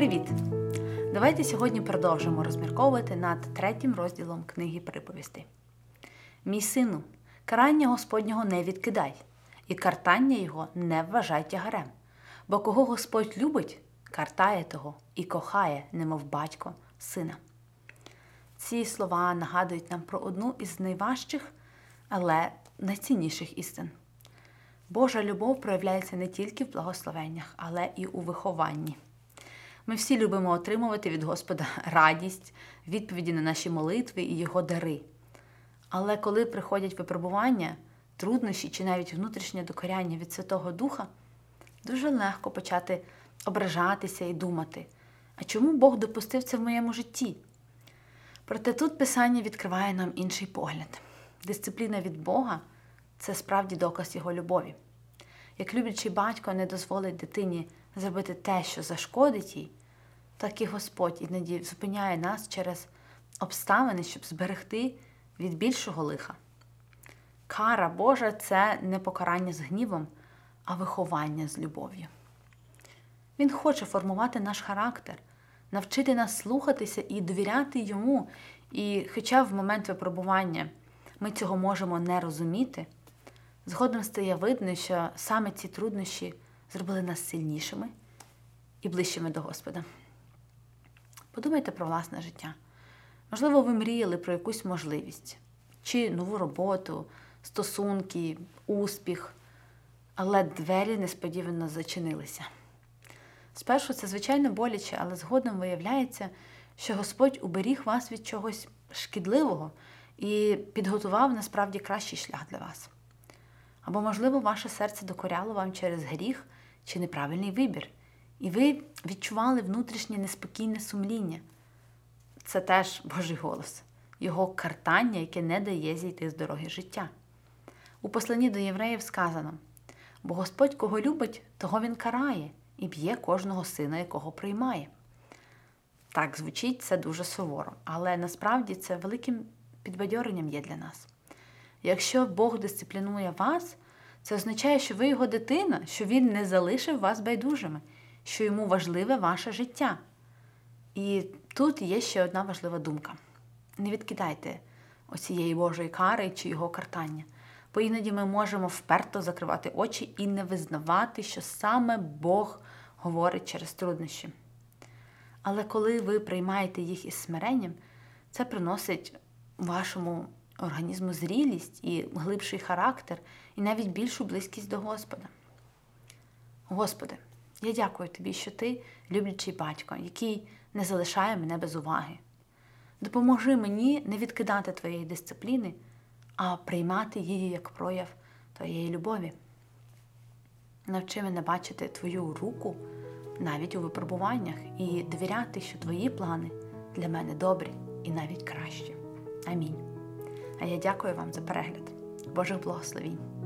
Привіт! Давайте сьогодні продовжимо розмірковувати над 3 розділом книги Приповістей. «Мій сину, карання Господнього не відкидай, і картання його не вважай тягарем. Бо кого Господь любить, картає того і кохає, немов батько сина». Ці слова нагадують нам про одну із найважчих, але найцінніших істин. Божа любов проявляється не тільки в благословеннях, але і у вихованні. Ми всі любимо отримувати від Господа радість, відповіді на наші молитви і Його дари. Але коли приходять випробування, труднощі чи навіть внутрішнє докоряння від Святого Духа, дуже легко почати ображатися і думати, а чому Бог допустив це в моєму житті? Проте тут Писання відкриває нам інший погляд. Дисципліна від Бога – це справді доказ Його любові. Як люблячий батько не дозволить дитині зробити те, що зашкодить їй, так і Господь іноді зупиняє нас через обставини, щоб зберегти від більшого лиха. Кара Божа – це не покарання з гнівом, а виховання з любов'ю. Він хоче формувати наш характер, навчити нас слухатися і довіряти Йому. І хоча в момент випробування ми цього можемо не розуміти, згодом стає видно, що саме ці труднощі зробили нас сильнішими і ближчими до Господа. Подумайте про власне життя. Можливо, ви мріяли про якусь можливість, чи нову роботу, стосунки, успіх, але двері несподівано зачинилися. Спершу це, звичайно, боляче, але згодом виявляється, що Господь уберіг вас від чогось шкідливого і підготував насправді кращий шлях для вас. Або, можливо, ваше серце докоряло вам через гріх чи неправильний вибір, і ви відчували внутрішнє неспокійне сумління. Це теж Божий голос, Його картання, яке не дає зійти з дороги життя. У посланні до євреїв сказано: «Бо Господь, кого любить, того Він карає і б'є кожного сина, якого приймає». Так, звучить це дуже суворо, але насправді це великим підбадьоренням є для нас. Якщо Бог дисциплінує вас, це означає, що ви Його дитина, що Він не залишив вас байдужими, що Йому важливе ваше життя. І тут є ще одна важлива думка. Не відкидайте оцієї Божої кари чи Його картання, бо іноді ми можемо вперто закривати очі і не визнавати, що саме Бог говорить через труднощі. Але коли ви приймаєте їх із смиренням, це приносить вашому організму зрілість і глибший характер, і навіть більшу близькість до Господа. Господи, я дякую Тобі, що Ти люблячий батько, який не залишає мене без уваги. Допоможи мені не відкидати Твоєї дисципліни, а приймати її як прояв Твоєї любові. Навчи мене бачити Твою руку навіть у випробуваннях і довіряти, що Твої плани для мене добрі і навіть кращі. Амінь. А я дякую вам за перегляд. Божих благословінь.